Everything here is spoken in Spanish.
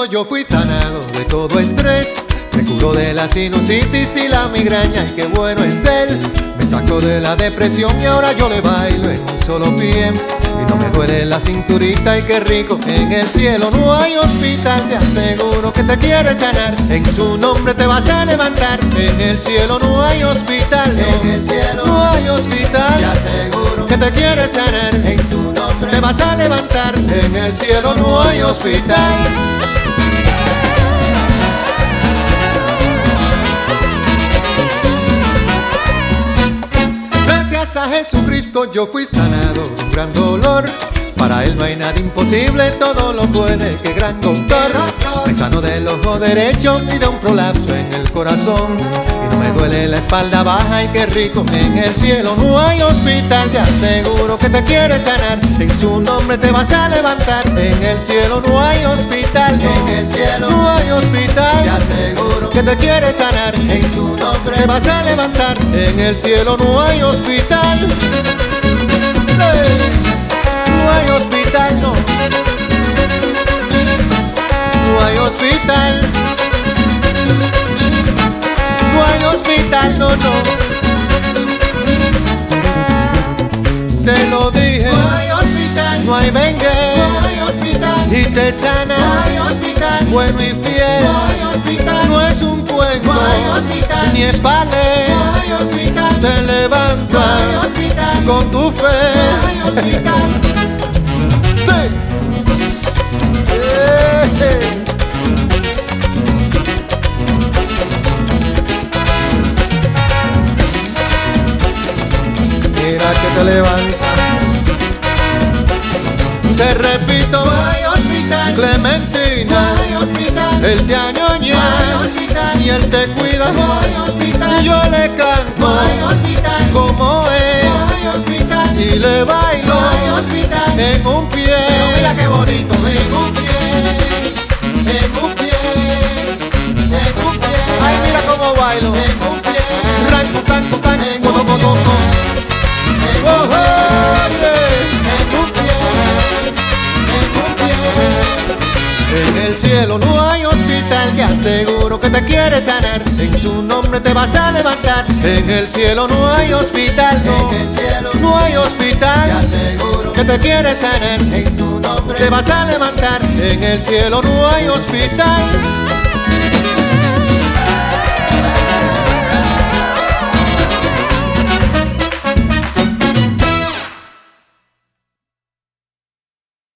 yo fui sanado de todo estrés. Me curó de la sinusitis y la migraña, y qué bueno es él. Me sacó de la depresión y ahora yo le bailo en un solo pie. Y no me duele la cinturita, y qué rico. En el cielo no hay hospital, te aseguro que te quiere sanar. En su nombre te vas a levantar. En el cielo no hay hospital, no. En el cielo no hay hospital, te aseguro que te quiere sanar. En su nombre te vas a levantar. En el cielo no hay hospital. A Jesucristo yo fui sanado de un gran dolor. Para él no hay nada imposible, todo lo puede, qué gran doctor. Me sanó del ojo derecho y de un prolapso en el corazón. Y no me duele la espalda baja, y qué rico. En el cielo no hay hospital, te aseguro que te quiere sanar. En su nombre te vas a levantar. En el cielo no hay hospital, no. En el cielo no hay hospital, te aseguro que te quiere sanar. En su nombre te vas a levantar. En el cielo no hay hospital. No hay hospital, no. No hay hospital. No hay hospital, no, no. Te lo dije. No hay hospital. No hay vengue. No hay hospital. Y te sana. No hay hospital. Bueno y fiel. No hay hospital. No es un cuento. No hay hospital. Ni es vale. No hay hospital. Te levantas. No hay hospital. Con tu fe. No hay hospital. Mira que te levantas. Te repito, no hay hospital. Clementina, no hay hospital. Él te añoña, no hay hospital. Y él te cuida, no hay hospital. Yo le canto, no hay hospital. Como es, no hay hospital. Y le bailo, no hay hospital. En un pie. Pero mira qué bonito, en un pie. En un pie. En un pie. Ay, mira cómo bailo. En un pie. Ranco, canto, canto, codo, codo, codo. En un pie. En un pie. En el cielo no hay hospital, te aseguro que te quiere sanar. En su nombre te vas a levantar. En el cielo no hay hospital, no. En el cielo no hay hospital, te aseguro que te quiere sanar. En su nombre te vas a levantar. En el cielo no hay hospital.